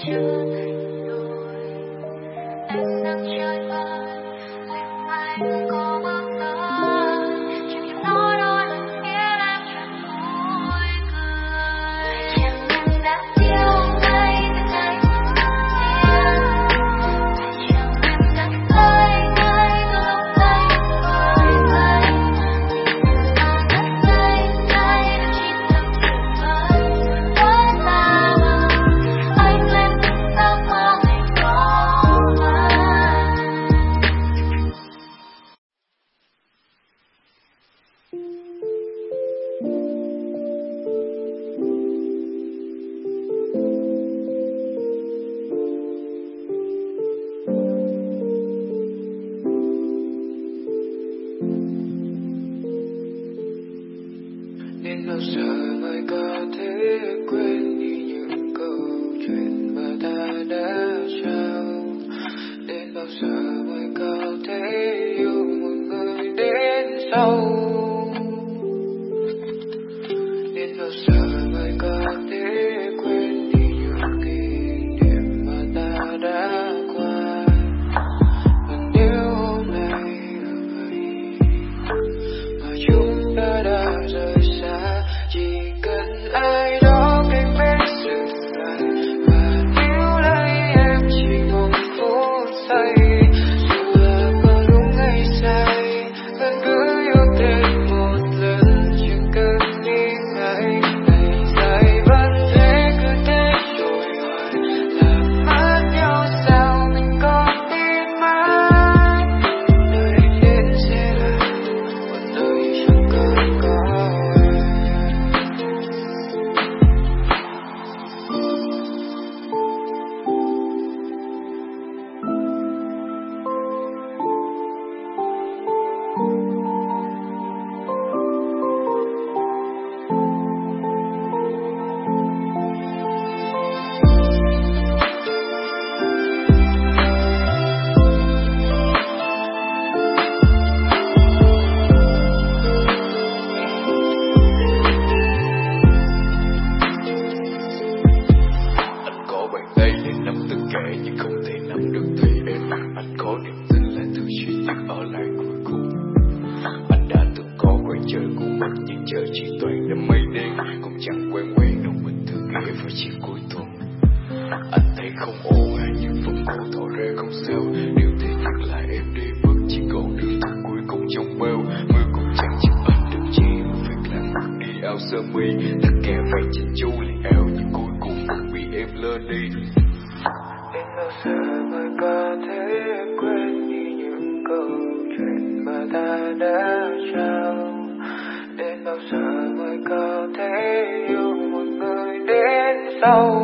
Đến bao giờ mới có thể quên đi những câu chuyện mà ta đã trao? Đến bao giờ mới có thể yêu một người đến sau? Đến bao giờ mới có thể quên đi những kỷ niệm mà ta đã qua? Và nếu hôm nay là vậy mà chúng ta đã rời xa, chỉ cần ai đó cạnh bên dừng lại và níu lấy em chỉ một phút giây. Dù là có đúng hay sai, vẫn cứ yêu thêm một lần, chẳng cần nghĩ ngại. Ngày dài vẫn thế, cứ thế trôi hoài, làm mất nhau sao mình còn tin mãi. Nơi anh đến sẽ là một nơi chẳng cần có em. Anh có bàn tay để nắm tất cả nhưng không thể nắm được tay em. Anh có niềm tin là thứ duy nhất ở lại cuối cùng. Anh đã từng có quay chơi của mình nhưng giờ chỉ toàn đám mây đen, cũng chẳng quen đâu mình thường ghé vào chiều cuối tuần. Anh thấy không ổn nhưng vẫn cố tỏ ra không sao. Điều thế nhất là em đi mất, chỉ còn đường thật cuối cùng trong bao. Mưa cũng chẳng giúp anh được chi, việc làm mất đi áo sơ mi. Tất cả phải chỉnh chu liền áo nhưng cuối cùng vẫn bị em lơ đi. Đến bao giờ mới có thể quên đi những câu chuyện mà ta đã trao? Đến bao giờ mới có thể yêu một người đến sau?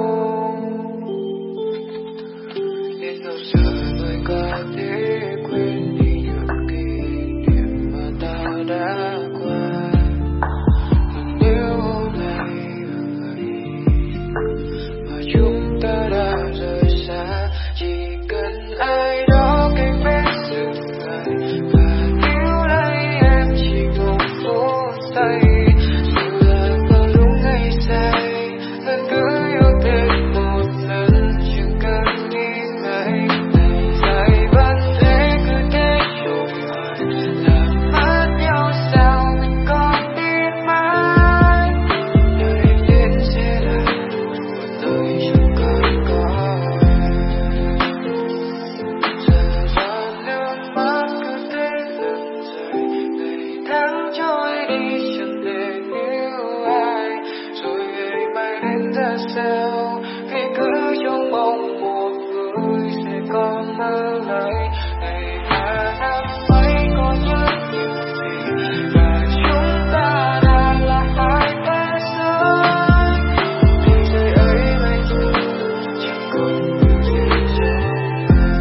Đến bao giờ mới có thể quên đi những kỷ niệm mà ta đã qua? Và nếu hôm nay là vậy mà chúng ta đã rời xa, chỉ cần ai đó cạnh bên dừng lại và níu lấy em chỉ một phút giây. Dù là có đúng hay sai, vẫn cứ yêu thêm một lần, chẳng cần nghĩ ngại. Ngày dài vẫn thế, cứ thế trôi hoài, làm mất nhau sao mình còn tin mãi. Nơi anh đến sẽ là một nơi chẳng cần có em. Giờ giọt nước mắt cứ thế lần rơi, ngày tháng trôi đi chẳng thể níu ai. Rồi ngày mai đến ra sao, vì cứ trong mong một người sẽ có mơ lại. Ngày mà năm ấy có nhớ điều gì, và chúng ta đã là hai thế giới. Thế giới ấy bây giờ chẳng còn điều gì trong anh.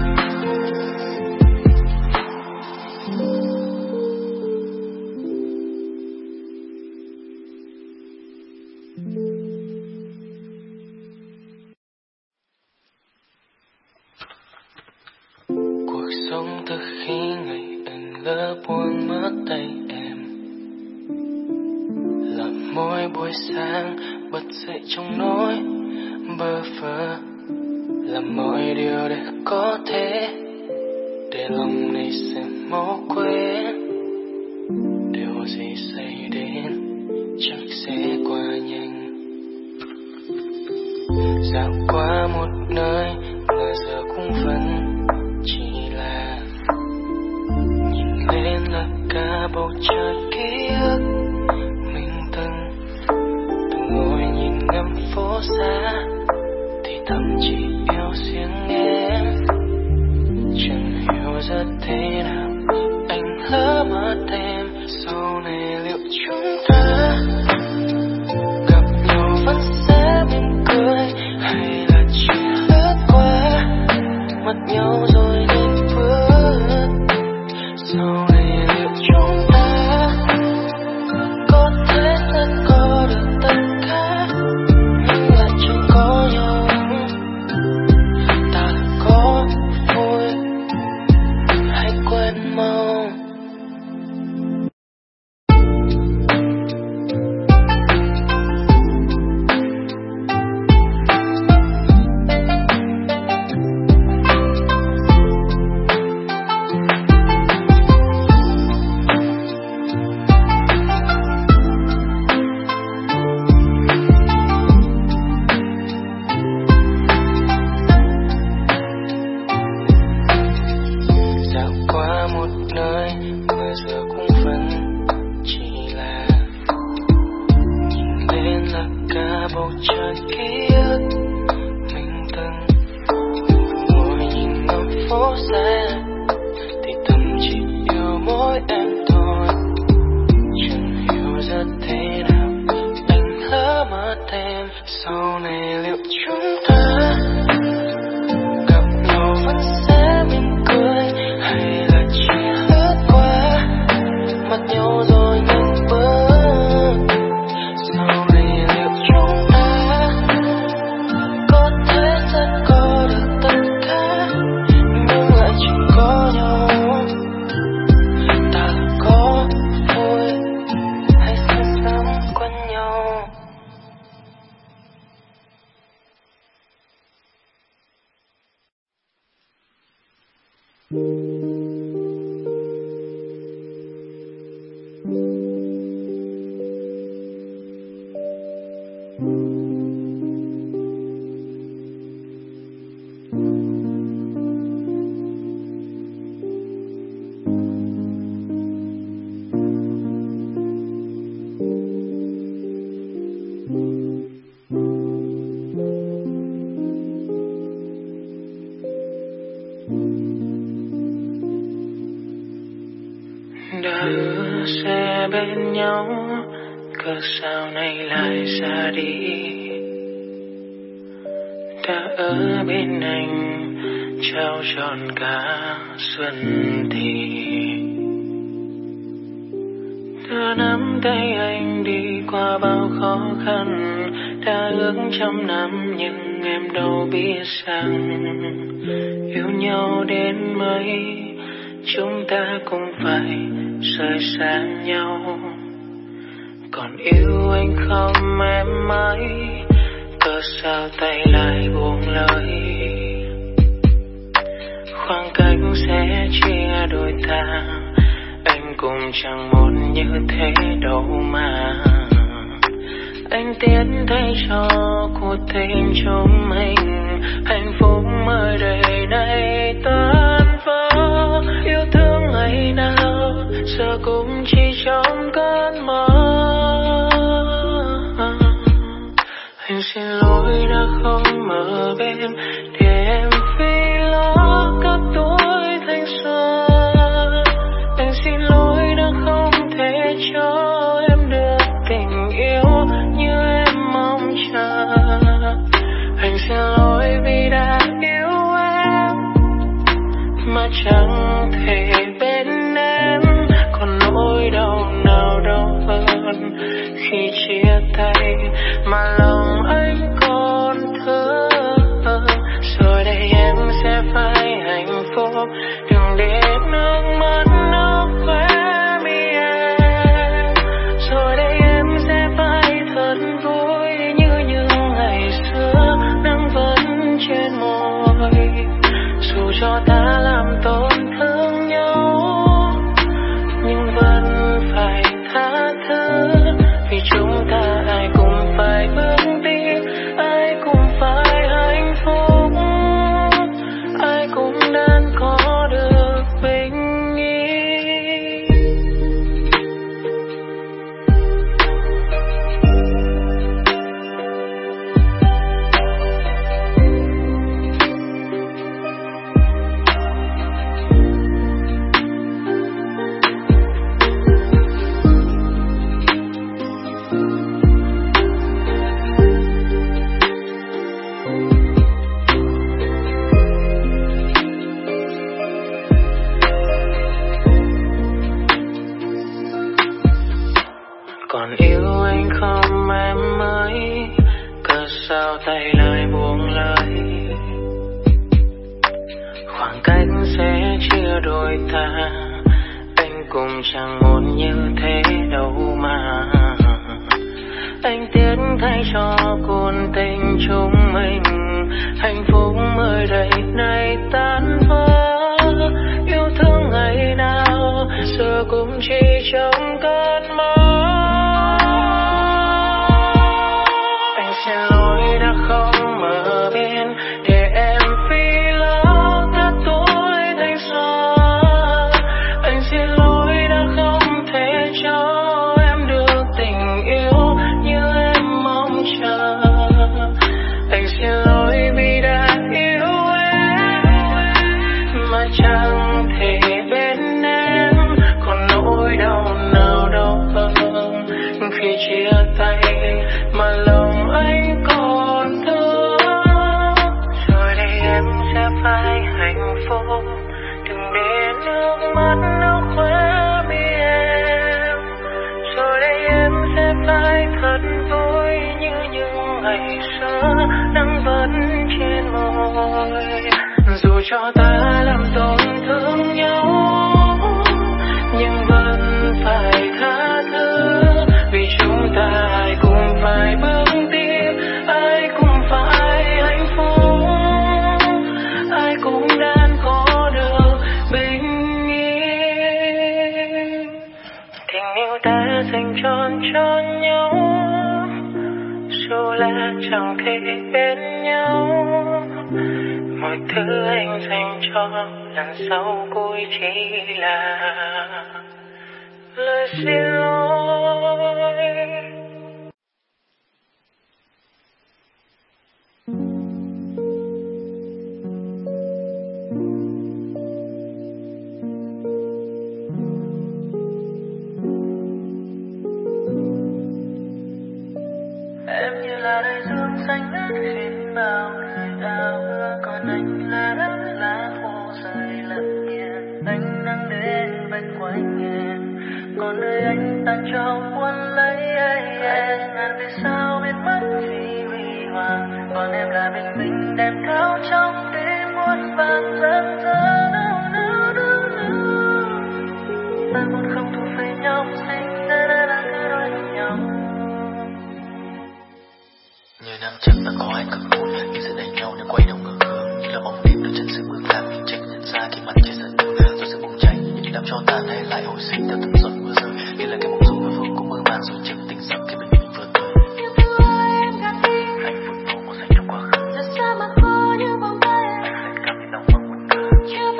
Cuộc sống từ khi ngày anh lỡ buông mất tay em, làm mỗi buổi sáng bật dậy trong nỗi bơ vơ. làm mọi điều để có thể để lòng này sẽ mau quên. Điều gì xảy đến chắc sẽ qua nhanh. Dạo qua một nơi mà giờ cũng vẫn chỉ là nhìn lên là cả bầu trời ký ức mình từng ngồi nhìn ngắm phố xa thì thầm chỉ yêu riêng em. Chẳng hiểu ra thế nào anh lỡ mất em. Sau này liệu chúng ta gặp nhau vẫn sẽ mỉm cười hay là chỉ lướt qua mất nhau rồi nên bước. Sau này liệu chúng ta có thể sẽ có được tất cả nhưng lại chẳng có nhau. Ta có vui hay quên mau. Sau này liệu chúng ta gặp nhau vẫn sẽ mỉm cười hay là chỉ lướt qua mất nhau rồi nên bước. Sau này liệu chúng ta có thể sẽ có được tất cả nhưng lại chẳng có nhau. Ta có vui hay sẽ sớm quên nhau. Đã sẽ bên nhau, cớ sao nay lại ra đi. Đã ở bên anh, trao trọn cả xuân thì. Đã nắm tay anh đi qua bao khó khăn, đã ước trăm năm nhưng em đâu biết rằng yêu nhau đến mấy chúng ta cũng phải rời xa nhau. Còn yêu anh không em mãi, cớ sao tay lại buông lời. Khoảng cách sẽ chia đôi ta, anh cũng chẳng muốn như thế đâu mà. Anh tiến thay cho cuộc tình chúng mình, hạnh phúc mới đây này tan vỡ. Yêu thương ngày nào giờ cũng chỉ trong cơn mơ. Anh xin lỗi đã không ở bên để em vì lo các tuổi thanh xuân. Anh xin lỗi đã không thể cho em được tình yêu như em mong chờ. Anh xin lỗi vì đã yêu em mà chẳng thể bên em. Còn nỗi đau nào đau hơn khi chia tay mà lòng anh còn thương. Rồi đây em sẽ phải hạnh phúc, đừng để nước mắt nó khóe mi em. Rồi đây em sẽ phải thật vui như những ngày xưa nắng vẫn trên môi. ai buông lời. Khoảng cách sẽ chia đôi ta, anh cũng chẳng muốn như thế đâu mà. Anh tiếc thay cho cuộc tình chúng mình, hạnh phúc mới đây này tan vỡ. Yêu thương ngày nào giờ cũng chỉ trong cơn mơ. Anh xin lỗi đã không mở biển để em phi lâu cả tối thành gió. Anh xin lỗi đã không thể cho em được tình yêu như em mong chờ. Anh xin lỗi vì đã yêu em mà chẳng thể bên em. Còn nỗi đau nào đâu hơn khi chia tay mà lòng anh còn thương. Rồi đây em sẽ phải hạnh phúc, đừng để nước mắt nó khóe mi em. Rồi đây em sẽ phải thật vui như những ngày xưa nắng vẫn trên môi. Dù cho ta làm tổn thương nhau nhưng vẫn phải tha thứ, vì chúng ta ai cũng phải bước tiếp, ai cũng phải hạnh phúc, ai cũng đang có được bình yên. Tình yêu ta dành trọn cho nhau, dù là chẳng thể bên nhau. Mọi thứ anh dành cho lần sau cuối chỉ là lời xin lỗi. Em như là đại dương xanh ngát khiến bao người ao ước, còn anh là đất lá khô rơi lặng yên. Anh đang đến bên quanh em, còn nơi anh tan cho buồn lấy em. Ngàn vì sao biết mất vì huy hoàng, còn em là bình minh đẹp cao trong đêm muôn vàn rạng rỡ. Ta muốn không thuộc về nhau, sinh ra đã là cái đôi nhau. Nhiều năm chắc đã có ai cực buồn, nhưng sẽ đẩy nhau để quay đầu ngược hướng. Như là bóng đêm đôi chân sự bước làm mình trách nhận ra khi mặt trời dần đường. Rồi sự bùng cháy những đám cho tàn hay lại hồi sinh theo từng giọt mưa rơi. Như là cái mộng du vừa phương cũng mơ màng rồi chợt tỉnh giấc khi bình minh vừa tới. Hạnh phúc nổ một giây trong quá khứ. Anh sẽ cảm thấy đau mong một cơn. Nhưng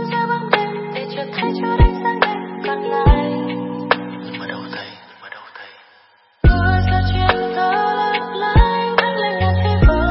mà đâu thấy.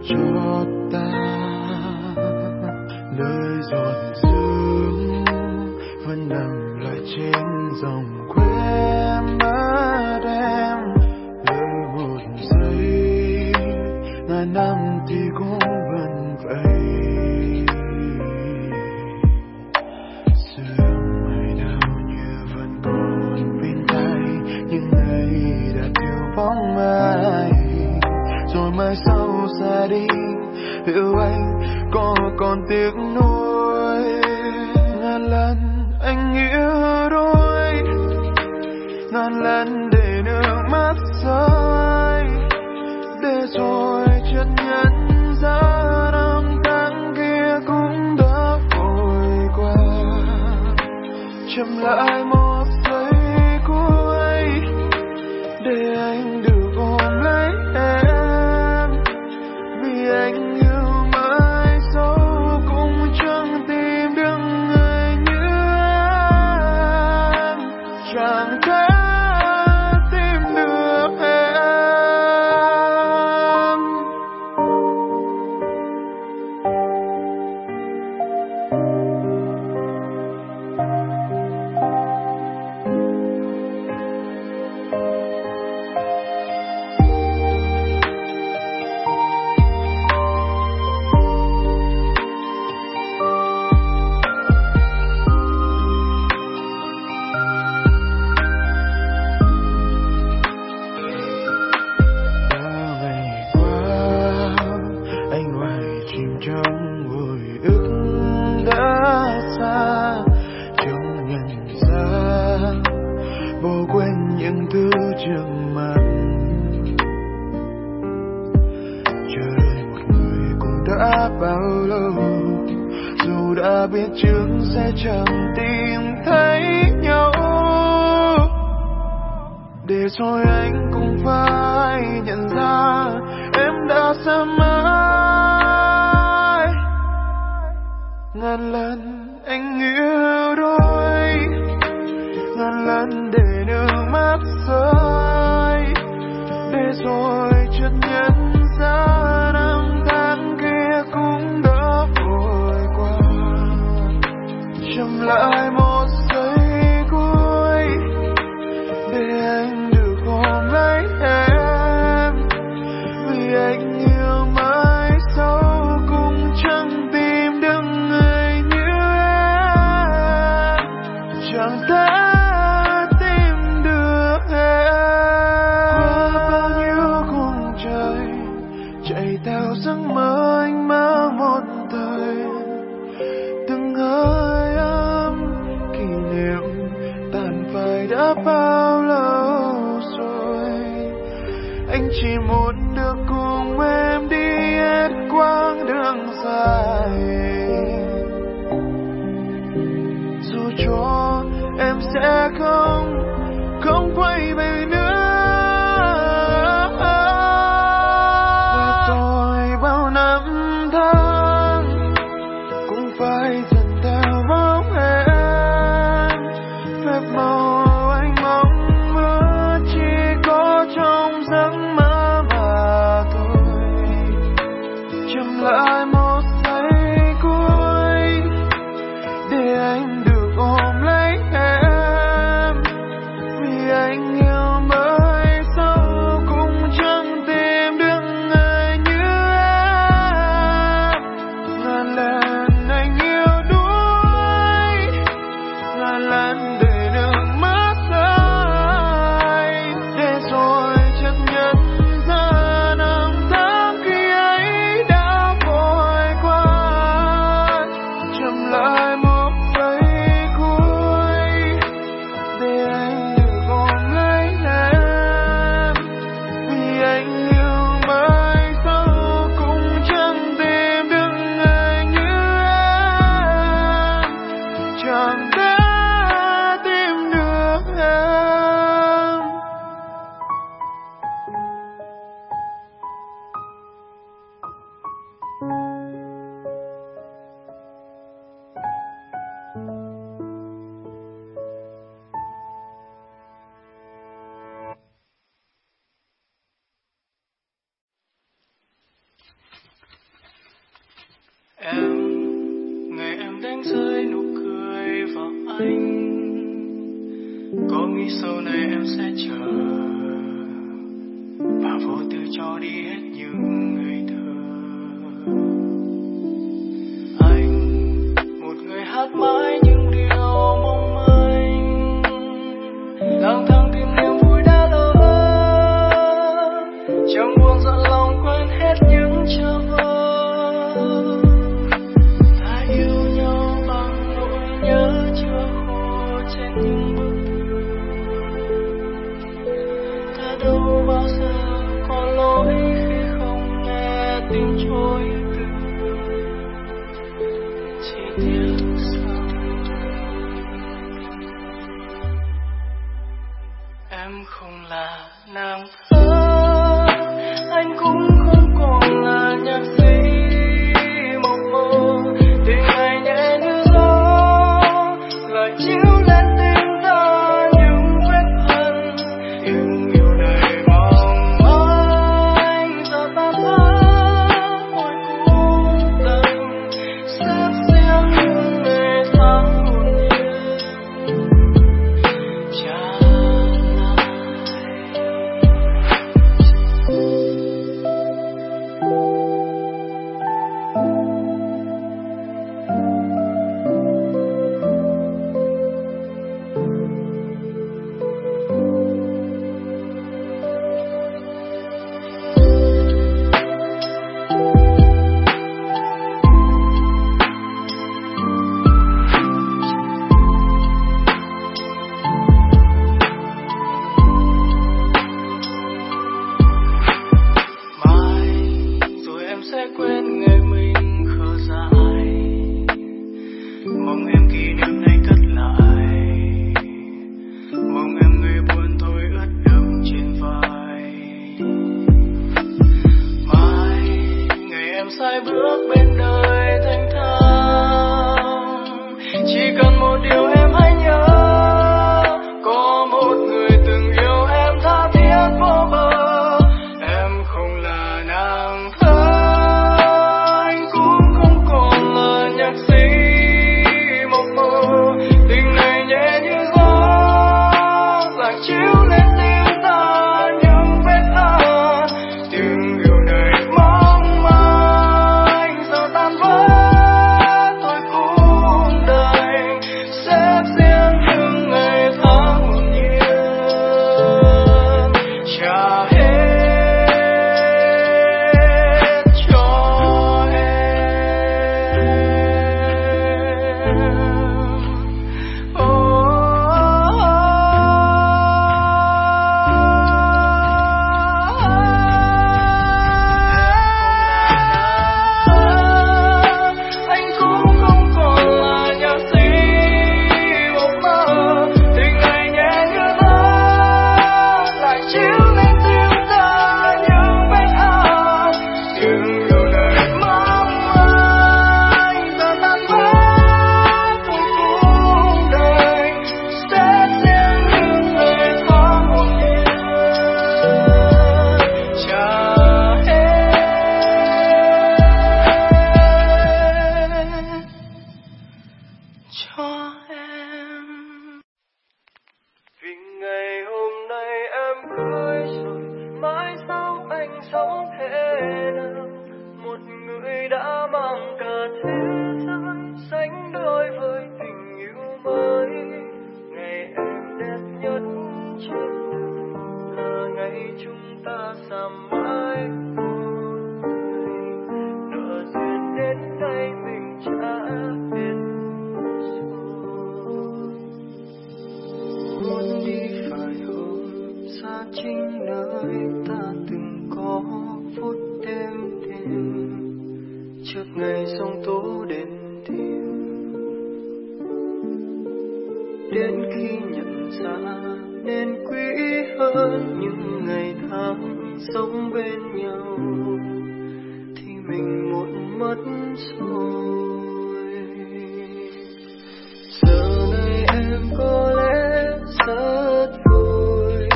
cho ta nơi giọt sương vẫn nằm lại trên dòng khóe mắt em. Đợi một giây ngàn năm thì cũng vẫn vậy. Sương mai nào như vẫn còn bên tai, nhưng ngày đã thiếu bóng ai. Rồi mai sau xa đi, liệu anh có còn tiếc nuối? Ngàn lần anh yêu đôi, ngàn lần để nước mắt rơi, để rồi chợt nhận ra năm tháng kia cũng đã vội qua. Chậm lại một giây cuối để anh được ôm lấy em, vì anh yêu mãi dẫu cũng chẳng tìm được người như em, chẳng thể tìm được em. Trong hồi ức đã xa, trong nhận ra bỏ quên những thứ trước mặt. Chờ đợi một người cũng đã bao lâu, dù đã biết trước sẽ chẳng tìm thấy nhau. Để rồi anh cũng phải nhận ra em đã xa mãi. Ngàn lần anh yêu đôi, ngàn lần để nước mắt rơi, để rồi chợt nhận ra năm tháng kia cũng đã vội qua. Chậm lại một giây cuối để anh được ôm lấy em, vì anh yêu mãi dẫu cũng chẳng tìm được người như em, chẳng thể tìm được em. Qua bao nhiêu khung trời chạy theo giấc mơ anh mang một thời, từng hơi ấm kỷ niệm tàn phai đã bao lâu rồi. Anh chỉ muốn được cùng em đi hết quãng đường dài, dù cho em sẽ không quay về nữa. Và rồi bao năm tháng cũng phải dần theo bóng em, phép màu anh mong mơ chỉ có trong giấc mơ mà Ngày em đánh rơi nụ cười vào anh, có nghĩ sau này em sẽ chờ và vô tư cho đi hết những ngày thơ. Anh, một người hát mãi những điều mong manh, lang thang tìm niềm vui đã lỡ, chẳng buồn dặn lòng quên hết những chờ vơ. Ta yêu nhau bằng nỗi nhớ chưa khô trên những bức thư. Ta đâu bao giờ có lỗi khi không nghe tiếng trôi từ, chỉ tiếc rằng em không là nàng thơ, anh cũng không còn là nhạc sĩ mộng mơ. Tình ngày nhẹ như gió lại chiếu lên tim ta những vết hằn, những điều đầy mong manh giờ ta vỡ mỗi cuộc tình, xếp riêng những ngày tháng hồn nhiên trả lại. Mai rồi em sẽ quên ngày mình khờ dại, mong em kỷ niệm này cất lại, mong em người buồn thôi ướt đẫm trên vai. Mai ngày em sai bước bên đời thanh thang, chỉ cần một điều em hãy nhớ, có một người từng yêu em tha thiết vô bờ. Em không là nàng thơ, anh cũng không còn là nhạc sĩ mộng mơ. Tình này nhẹ như gió lại chiếu lên tim ta những vết hằn, tiếng yêu đầy mong manh giờ tan vỡ thôi cuộc đời, xếp riêng những ngày tháng hồn nhiên trả hết cho em. Anh cũng không còn là nhạc sĩ mộng mơ. Tình ngày nhẹ như gió lại chiếu lên tim ta những vết hằn, tiếng yêu đầy mong manh giờ tan vỡ thôi cuộc đời, sẽ riêng những ngày tháng hồn nhiên trả hết cho em. Vì ngày hôm nay em cưới rồi, mãi sau anh sống thế nào? Một người đã mang cả thế giới, sánh đôi với tình yêu mới. Ngày em đẹp nhất trên đời là ngày chúng ta xa mãi một người. Nợ duyên đến nay mình trả hết rồi. Muốn đi phải hôm xa chính nơi ta từng có phút đêm đêm, trước ngày giông tố đến tìm. Đến khi nhận ra nên quý hơn những ngày tháng sống bên nhau, thì mình muộn mất rồi. Giờ này em có lẽ rất vui,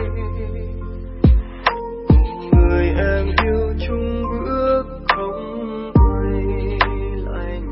cùng người em yêu chung bước không quay lại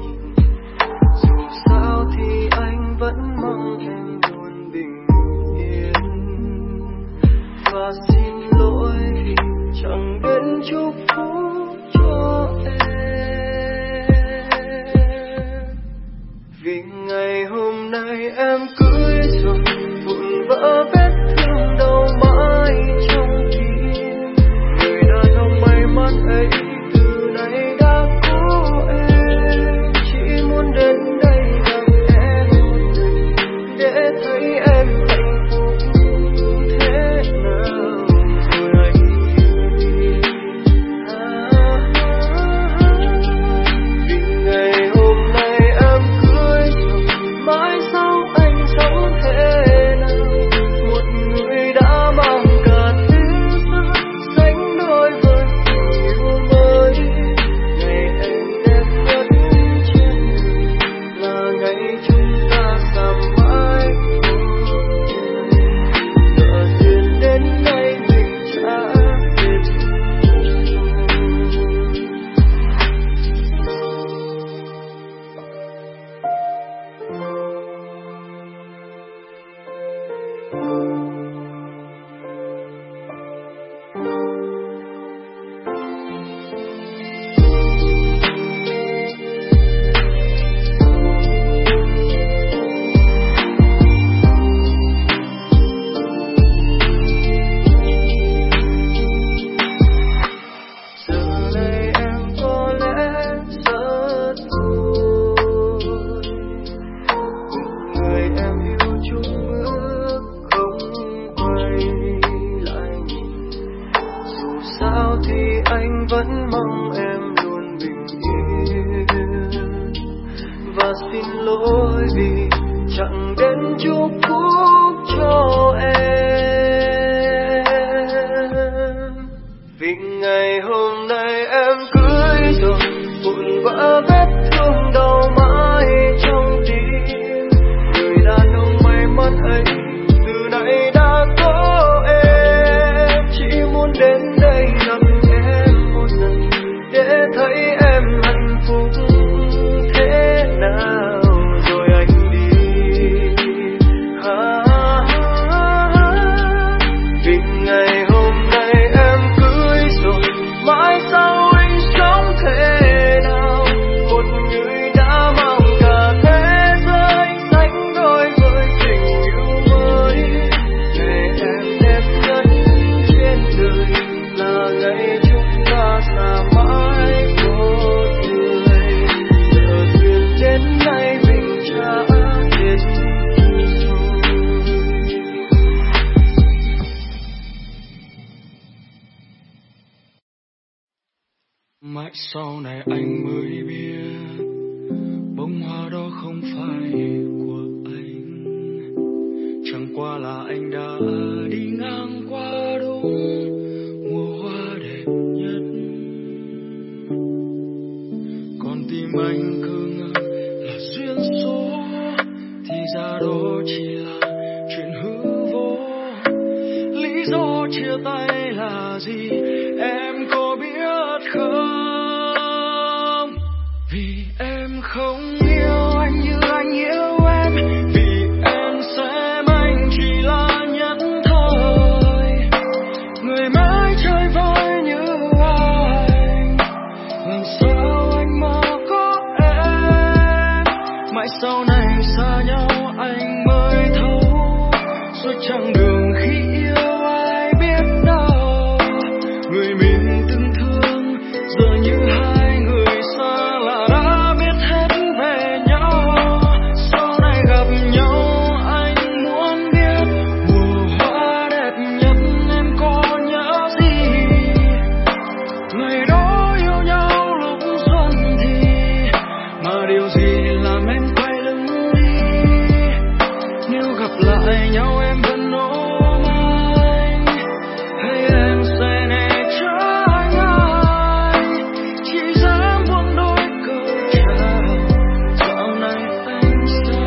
mong em luôn bình yên. Và xin lỗi vì chẳng đến chúc phúc cho em. Vì ngày hôm nay em cưới rồi, vụn vỡ vết thương đau mãi trong tim. Người đàn ông may mắn ấy từ nay đã có em. Chỉ muốn đến đây gặp em một lần để thấy em hạnh phúc thế nào rồi anh đi. Vì ngày hôm nay em cưới rồi, mãi sau anh sống thế nào. Một người đã mang cả thế giới đánh đôi với tình yêu mới. Ngày em đẹp nhất trên đời là ngày chúng ta xa mãi một người. Giờ duyên đến nay mình đã hết rồi. Mãi sau này anh mới biết bông hoa đó không phải của anh. Chẳng qua là anh đã đi ngang qua đúng mùa hoa đẹp nhất. Còn tim anh cứ ngỡ là duyên số, thì ra đó chỉ là chuyện hư vô. Lý do chia tay là gì em có biết không? Vì em không yêu anh như anh yêu em. Vì em xem anh chỉ là nhất thời. Người mãi chơi vơi như anh, làm sao anh mà có em. Mãi sau này xa nhau anh mới thấu, suốt chặng đường khi yêu ai biết đâu. Người mình từng thương giờ như hai người xa lạ đã biết hết về nhau. Sau này gặp nhau anh muốn biết mùa hoa đẹp nhất em có nhớ gì. Ngày đó yêu nhau lúc xuân thì mà điều gì làm em quay lưng đi. Nếu gặp lại nhau em vẫn ôm anh, hay em sẽ né tránh anh. Chỉ dám buông đôi câu chào, dạo này anh sao?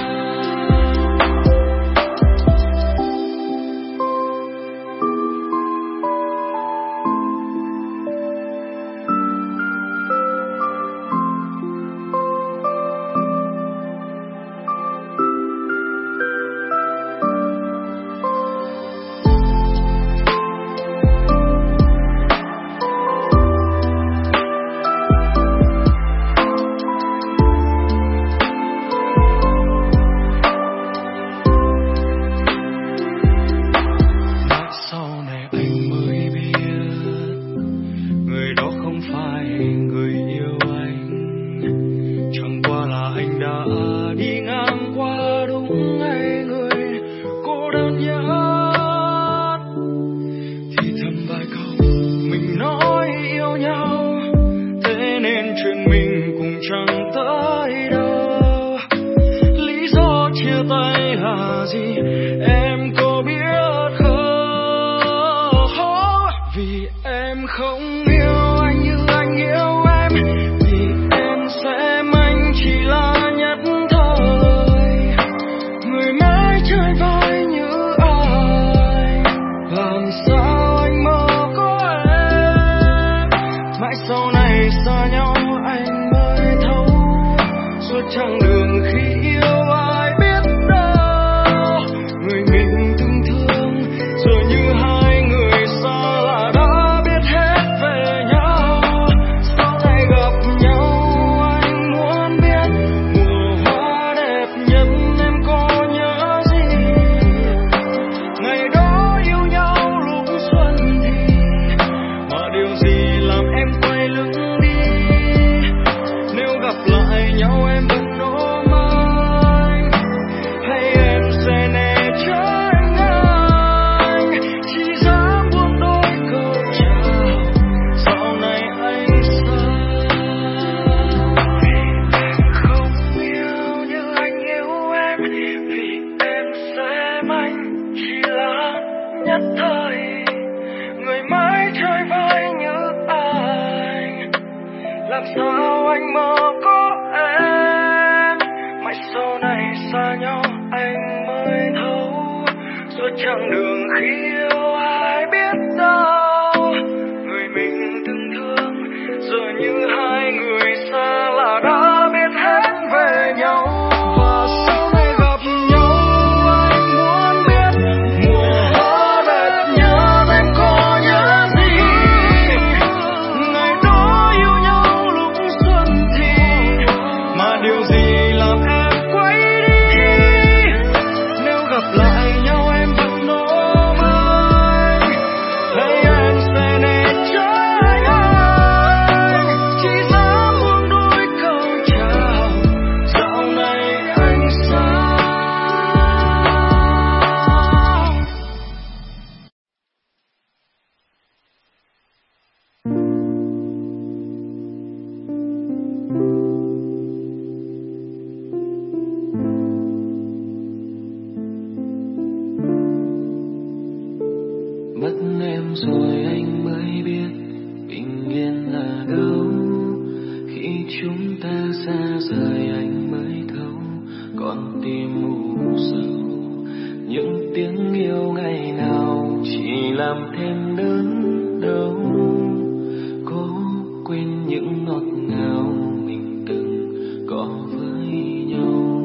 Mãi sau này anh mới biết người đó không phải người yêu anh. Chẳng qua là anh đã đi ngang qua đúng ngày người cô đơn nhất. Thì thầm vài câu mình nói yêu nhau, thế nên chuyện mình cũng chẳng tới đâu. Lý do chia tay là gì em có biết không? Vì em không yêu anh như anh yêu em. Vì em xem anh chỉ là nhất thời. Người mãi chơi vơi như anh, làm sao anh mơ có em. Mãi sau này xa nhau anh mới thấu, suốt chặng đường khi yêu ai biết đâu. Người mình từng thương giờ như hai người xa lạ đã biết hết về nhau. Sau này gặp nhau anh muốn biết mùa hoa đẹp nhất em có nhớ gì. Ngày đó yêu nhau lúc xuân thì mà điều gì làm em quay lưng đi. Nếu gặp lại nhau em vẫn ôm anh, làm sao anh mơ có em. Mãi sau này xa nhau anh mới thấu, suốt chặng đường khi yêu ai biết đâu người mình từng thương giờ như hai người xa lạ đã biết hết về nhau. Và sau này gặp nhau anh muốn biết mùa hoa đẹp nhớ em có nhớ gì, ngày đó yêu nhau lúc xuân thì mà điều gì làm em quay đi. Nếu gặp lại nhau em vẫn ôm anh, thấy em sẽ để trái anh, chỉ dám buông đôi câu chào dạo này anh sao. Mất em rồi anh mới biết bình yên là đâu, khi chúng ta xa rời anh mới thấu con tim u sầu. Những tiếng yêu ngày nào chỉ làm thêm đớn đau, cố quên những ngọt ngào mình từng có với nhau.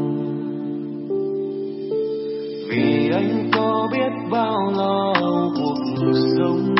Vì anh có biết bao lo cuộc sống,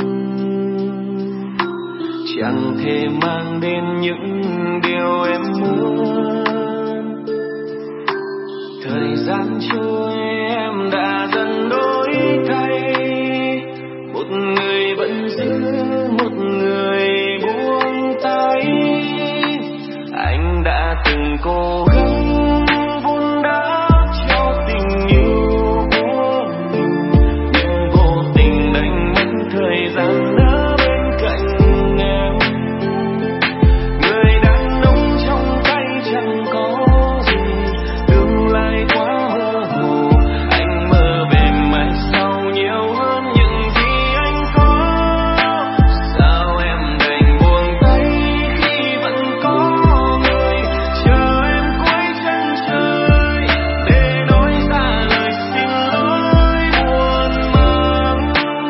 chẳng thể mang đến những điều em muốn. Thời gian trôi em đã dần đổi thay, một người vẫn giữ, một người buông tay. Anh đã từng cố gắng vun đắp cho tình yêu của mình, nhưng vô tình đánh mất thời gian ở bên cạnh em. Người đàn ông trong tay chẳng có gì, tương lai quá mơ hồ. Anh mơ về mai sau nhiều hơn những gì anh có. Sao em đành buông tay khi vẫn có người chờ em cuối chân trời, để nói ra lời xin lỗi buồn mang.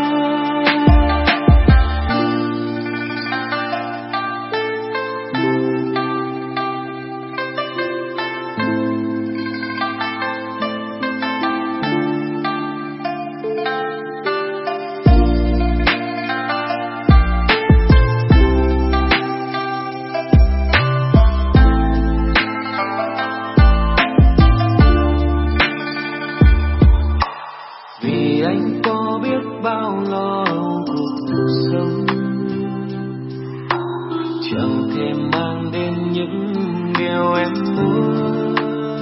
Vì anh có biết bao lo cuộc sống, chẳng thể mang đến những điều em muốn.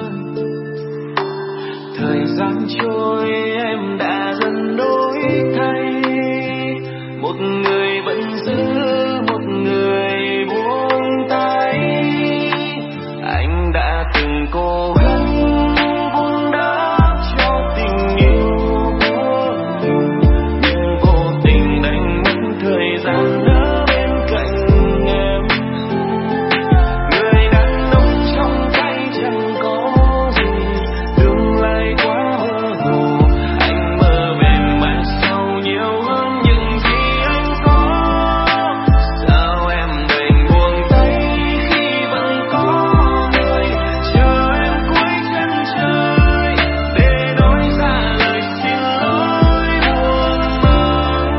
Thời gian trôi em đã dần đổi thay, một người vẫn giữ, một người buông tay. Anh đã từng cố gắng vun đắp cho tình yêu của mình, nhưng vô tình đánh mất thời gian ở bên cạnh em. Người đàn ông trong tay chẳng có gì, tương lai quá mơ hồ. Anh mơ về mai sau nhiều hơn những gì anh có. Sao em đành buông tay khi vẫn có người chờ em cuối chân trời, để nói ra lời xin lỗi buồn mang.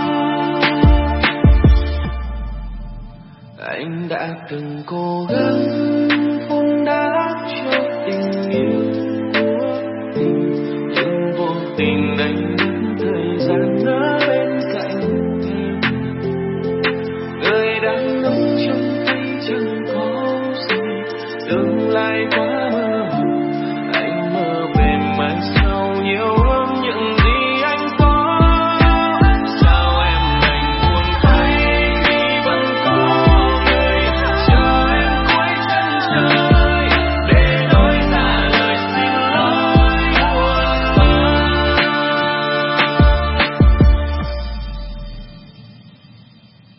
Anh đã từng cố gắng vun đắp cho tình yêu của mình, nhưng vô tình đánh mất thời gian ở bên cạnh em. Người đàn ông trong tay chẳng có gì, tương lai